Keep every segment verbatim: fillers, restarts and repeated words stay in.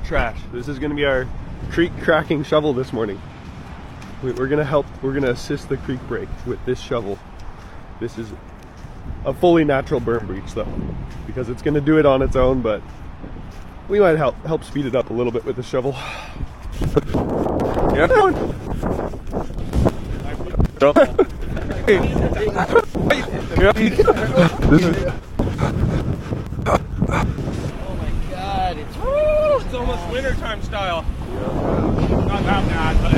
trash. This is gonna be our creek cracking shovel this morning. We're gonna help, we're gonna assist the creek break with this shovel. This is a fully natural berm breach though, because it's gonna do it on its own, but we might help help speed it up a little bit with the shovel. Yeah. This is it's almost wintertime style. Yeah. Not that bad, but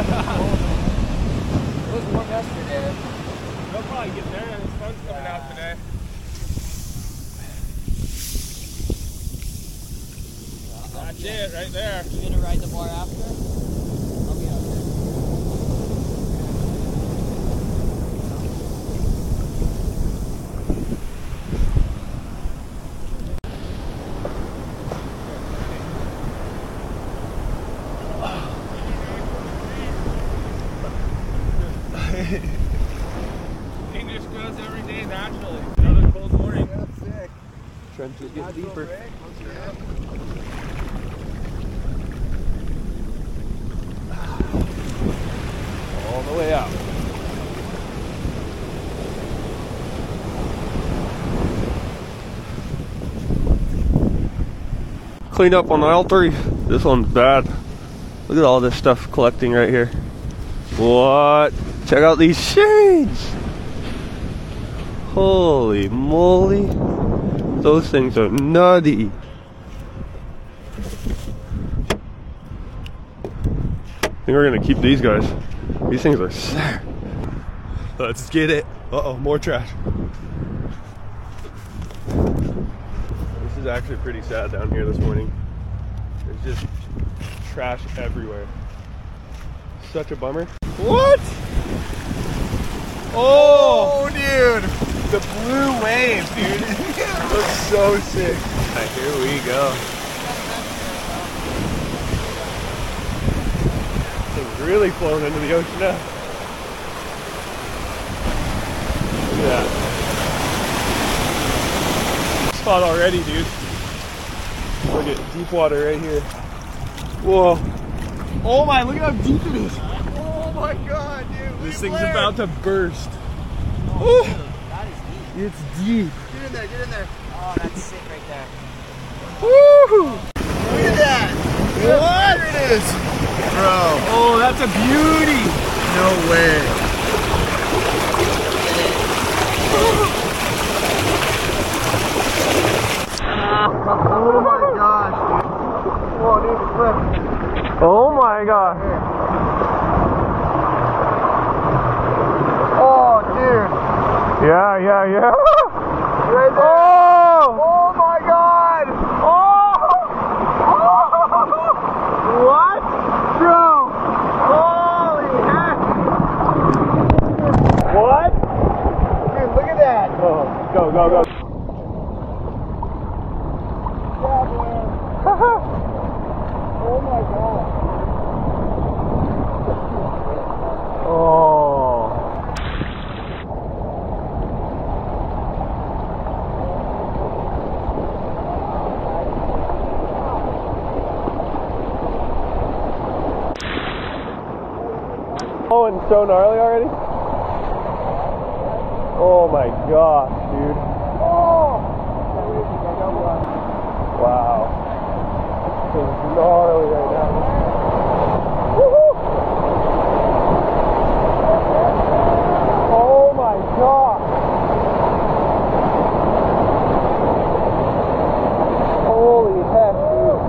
it was warm yesterday. They'll probably get there and the sun's coming out today. That's it right there. You gonna ride the bar after? I'll be out there. He just goes every day naturally. Another cold morning. That's sick. Trenches get deeper. All the way out. Clean up on aisle three. This one's bad. Look at all this stuff collecting right here. What? Check out these shades. Holy moly. Those things are nutty. I think we're gonna keep these guys. These things are sick. Let's get it. Uh-oh, more trash. This is actually pretty sad down here this morning. There's just trash everywhere. Such a bummer. What? Oh, Oh, dude! The blue wave, dude. that's so sick. Right, here we go. It's really flown into the ocean now. Look at that. Spot already, dude. Look at deep water right here. Whoa. Oh my, look at how deep it is. Oh my god, dude. This thing's about to burst. Oh, That is deep. it's deep. Get in there, get in there. Oh, that's sick right there. Woo! Look at that. What? There it is. Bro. Oh, that's a beauty. No way. Oh my gosh, dude. Whoa, dude, it's flipped. Oh my god. Oh, dude. Yeah, yeah, yeah. Right there. Oh! Oh my god. Oh! What? Bro. Holy heck! What? Dude, look at that. Oh, go, go, go. Yeah, man. Oh my god. Oh. Oh, and so gnarly already? Oh my gosh, dude. Wow. This is gnarly right now. Woohoo! Oh my god. Holy heck, dude.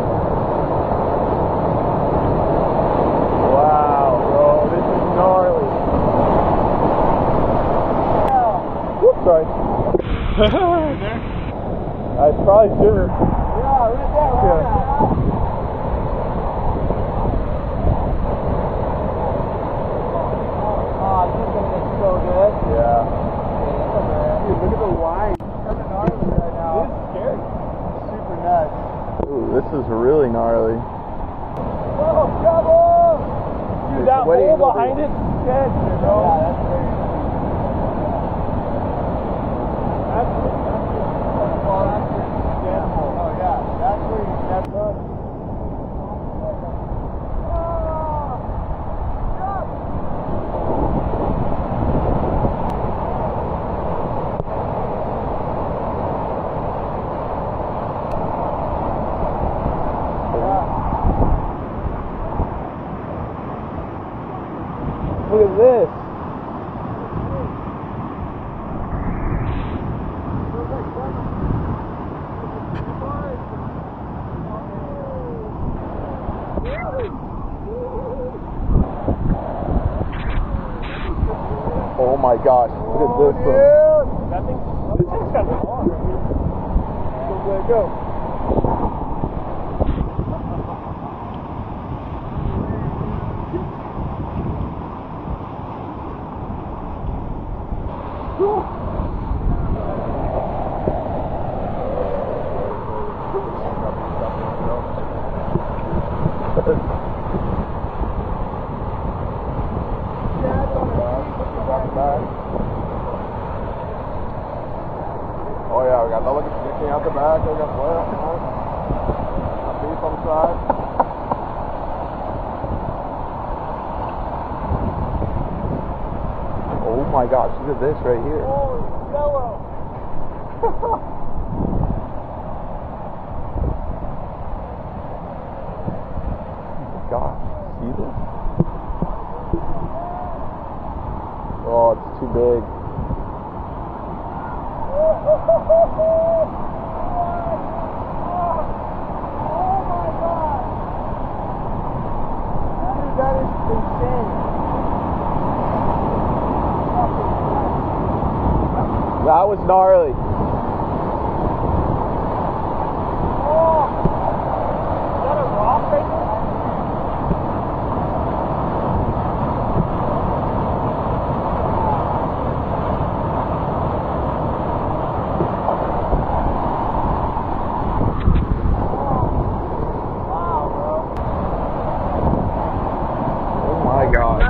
Wow, bro, this is gnarly. Whoops, sorry. I probably shouldn't. Yeah, right there, right Yeah. there. Oh, this is gonna get so good. Yeah. Dude, look at the line. That's gnarly right now. This is scary. Super nuts. Ooh, this is really gnarly. Oh, double! Dude, that What do you hole go behind do? it's sketch, you Yeah, know? that's crazy. That's, that's Oh, that's pretty scandal. Oh, yeah. That's where you, that's up. gosh, look at this one. That thing, this thing's kind of long. Go, go, go. Oh yeah, we got that looking sticking out the back. We got flat. Got beef on the side. Oh my gosh, look at this right here. Holy yellow. Gosh, see this? Oh, it's too big. That is insane. That was gnarly. Oh, is that a rock right there? Oh my god.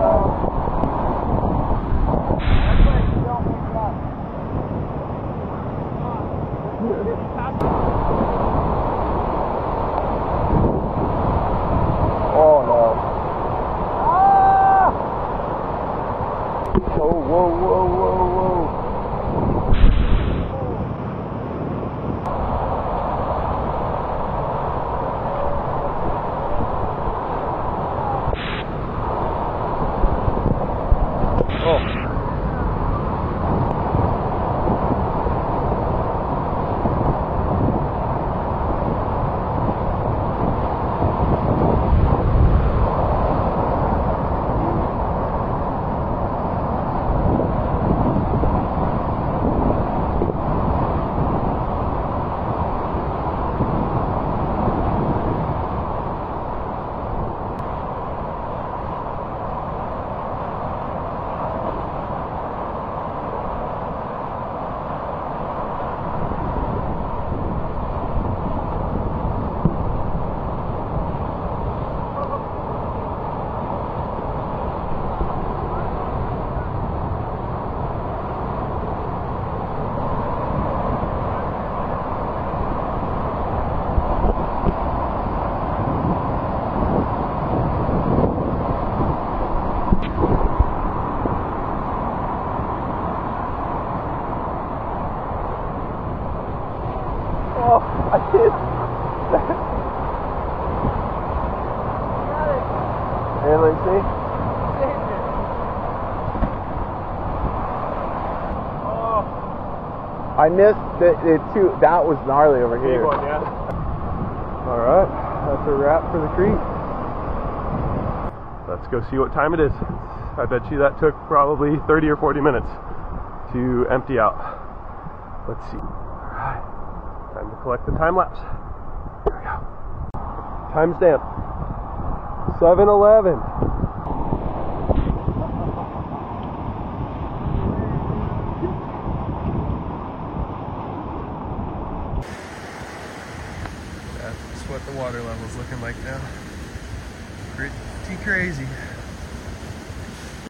Oh no. Oh, whoa, whoa, whoa, whoa. Oh. Oh, I did. Hey, Lindsay. Oh, I missed the, the two. That was gnarly over big here. one, yeah. Alright, that's a wrap for the creek. Let's go see what time it is. I bet you that took probably thirty or forty minutes to empty out. Let's see. Alright, time to collect the time lapse. Here we go. Timestamp seven eleven. That's what the water level's looking like now. Pretty crazy.